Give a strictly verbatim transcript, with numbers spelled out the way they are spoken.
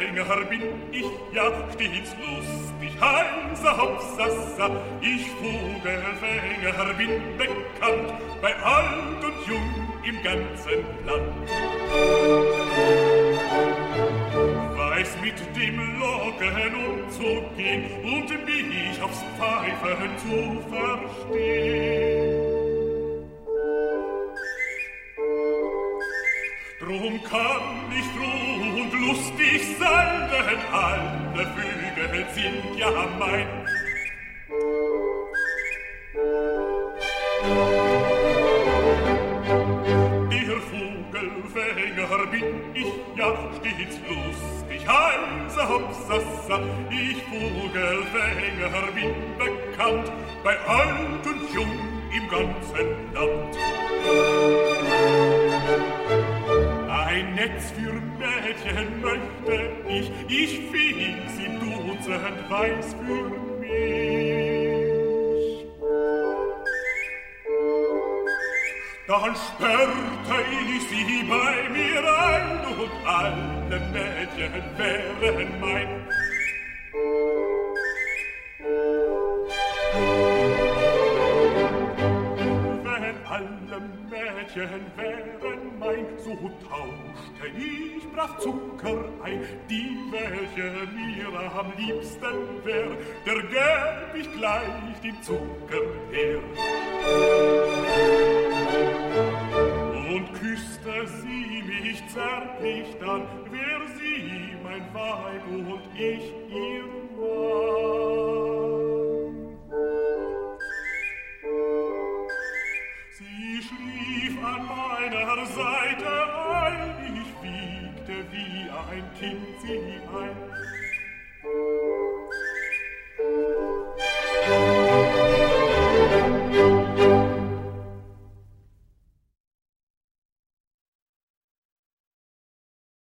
Vogelfänger bin ich ja stets lustig, heiser Hopsassa. Ich Vogelfänger bin bekannt, bei alt und jung im ganzen Land. Weiß mit dem Locken umzugehen und mich aufs Pfeifen zu verstehen. Drum kann ich froh und lustig sein, denn alle Vögel sind ja mein. Der Vogelfänger bin ich ja stets lustig, heiser Hopsassa. Ich Vogelfänger bin bekannt, bei alt und jung im ganzen Land. Ein Netz für Mädchen möchte ich, ich fix im Dutzend weiß für mich. Dann sperrte ich sie bei mir ein und alle Mädchen wären mein. Wenn alle Mädchen wären mein, so tauschte ich brav Zucker ein. Die, welche mir am liebsten wär, der gäb ich gleich den Zucker her. Und küsste sie mich zärtlich dann, wär sie mein Weib und ich ihr Mann. Sie schlief an meiner Seite ein, ich wiegte wie ein Kind sie ein.